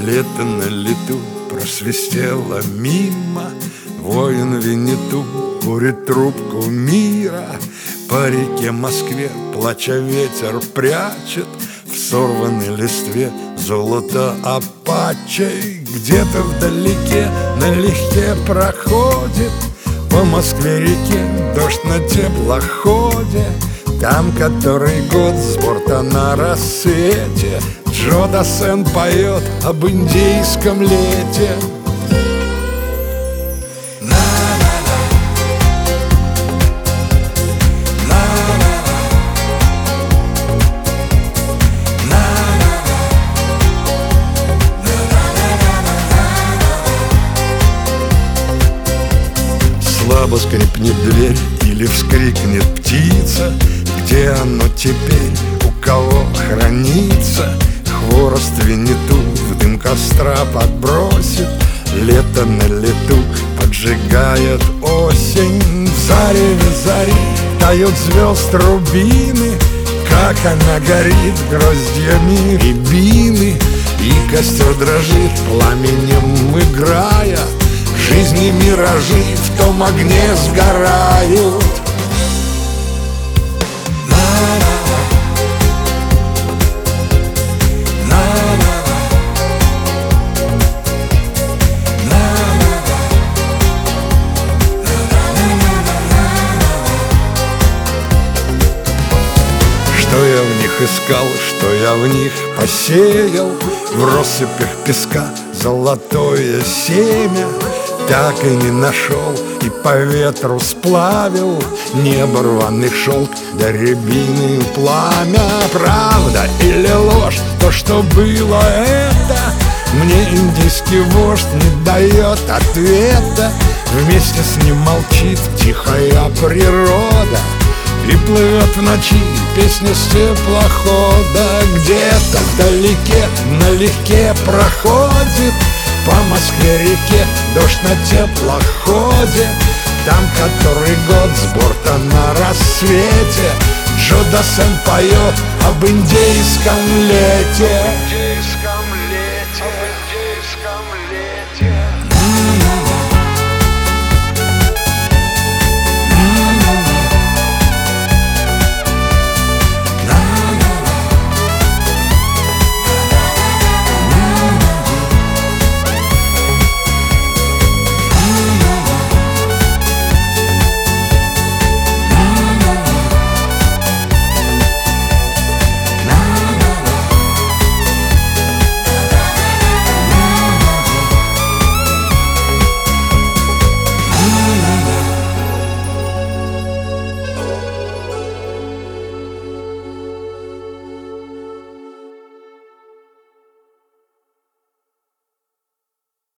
Лето на лету просвистело мимо. Воин Винниту курит трубку мира. По реке Москве, плача, ветер прячет в сорванной листве золото Апачей. Где-то вдалеке налегке проходит по Москве-реке дождь на теплоходе. Там который год с борта на рассвете Джо Дассен поет об индейском лете. Слабо скрипнет дверь или вскрикнет птица. Где оно теперь, у кого хранится? Хворост Винниту в дым костра подбросит. Лето на лету поджигает осень. В зареве зари тают звезд рубины. Как она горит гроздьями рябины. И костер дрожит пламенем играя. Жизни миражи в том огне сгорают. Что я в них искал, что я в них посеял, в россыпях песка золотое семя. Так и не нашел и по ветру сплавил небо рваный шелк да рябины пламя. Правда или ложь, то, что было это, мне индийский вождь не дает ответа. Вместе с ним молчит тихая природа и плывет в ночи песня с теплохода. Где-то вдалеке налегке проходит по Москве-реке дождь на теплоходе. Там который год с борта на рассвете Джо Дассен поет об индейском лете.